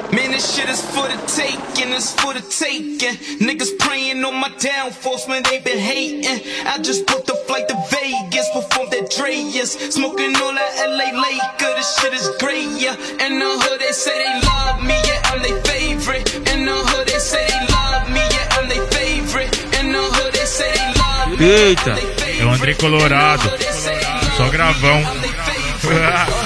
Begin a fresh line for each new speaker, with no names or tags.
Man, this shit is for the taking, it's for the taking. Niggas praying on my downfalls, man, they been hating. I just booked a flight to Vegas, performed at Dreas. Smoking all that LA Laker, this shit is great, yeah. In the hood, they say they love me, yeah, I'm their favorite. In the hood, they say they love me, yeah, I'm their favorite. In the hood, they say they love me.
Eita, é o André Colorado. Só gravão.